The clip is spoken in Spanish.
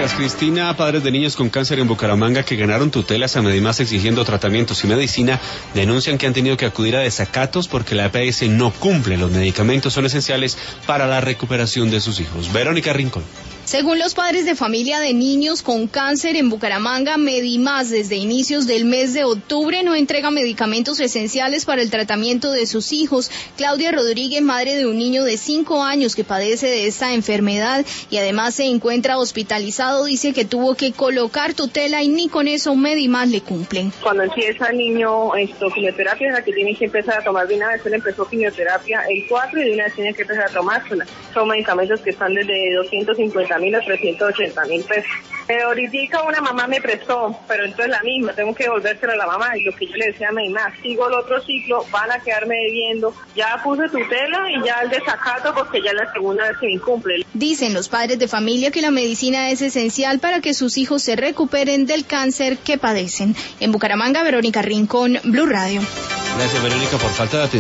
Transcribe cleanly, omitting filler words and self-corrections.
Gracias, Cristina. Padres de niños con cáncer en Bucaramanga que ganaron tutelas a Medimás exigiendo tratamientos y medicina denuncian que han tenido que acudir a desacatos porque la EPS no cumple. Los medicamentos son esenciales para la recuperación de sus hijos. Verónica Rincón. Según los padres de familia de niños con cáncer en Bucaramanga, Medimás desde inicios del mes de octubre no entrega medicamentos esenciales para el tratamiento de sus hijos. Claudia Rodríguez, madre de un niño de 5 años que padece de esta enfermedad y además se encuentra hospitalizado, dice que tuvo que colocar tutela y ni con eso Medimás le cumplen. Cuando empieza el niño quimioterapia, es la que tiene que empezar a tomar. De una vez él empezó quimioterapia el 4 y de una vez tiene que empezar a tomársela. Son medicamentos que están desde 250.000 a 380.000 pesos. Ahorita una mamá me prestó, pero entonces la misma, tengo que devolvérsela a la mamá, y lo que yo le decía a Medimás, sigo el otro ciclo, van a quedarme debiendo, ya puse tutela y ya el desacato porque ya es la segunda vez que me incumple. Dicen los padres de familia que la medicina es esencial para que sus hijos se recuperen del cáncer que padecen. En Bucaramanga, Verónica Rincón, Blue Radio. Gracias, Verónica, por falta de atención.